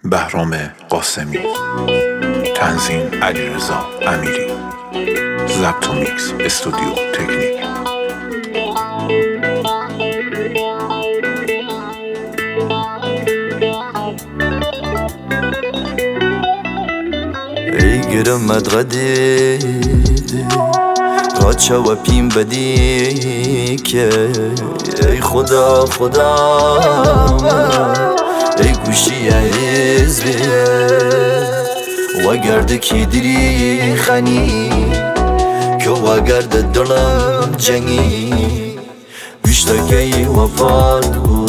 بهرام قاسمی، تنظیم علیرضا امیری، ضبط و میکس استودیو تکنیک. ای گرمت غدی راچه و پیم بدی که ای خدا ای گوشی حزبی و گرد کی دری خنی که و گرد دلم جنگی بیشتکی و پاد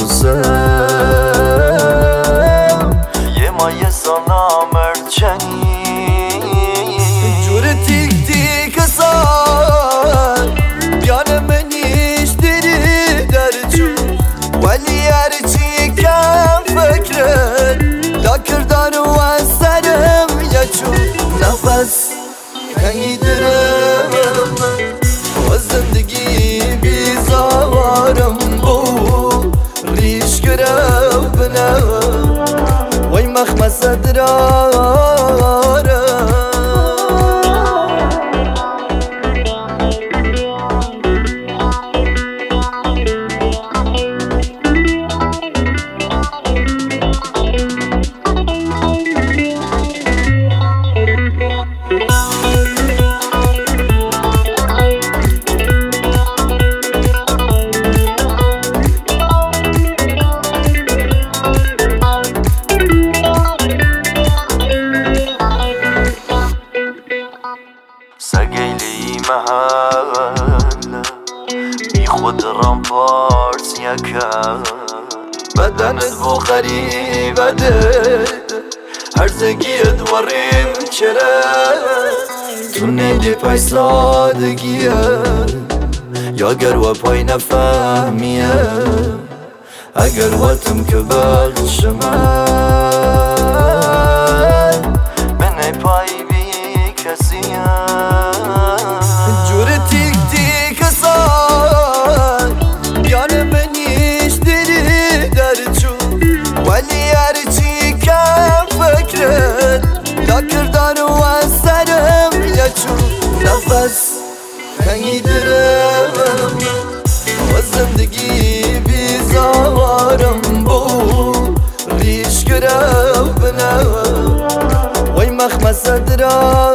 بوزم یه مایه سانا مرچنی جور تیک تیک سال بیان منیش دری در جون ولی هرچی کم فکرت لا کردن و سرم یه چون نفس کنی درم و زندگی بیزارم بو ریش گرم بنم وی مخمس درارم سگیلی محل بی خود رامپارس یکم بدنت بو غریبه ده هرزگیت وریم چره تو نیدی پای سادگیه یا گر و پای نفهمیه اگر واتم که بخشمن من پای بی کسیه جور تیک تیک سال بیان منیش دری در جون ولی هرچی کم فکرت لا کردن و سرم یه چون نفس کنی درم و زندگی بیزارم بو ریش گرم بنم وی مخمس درم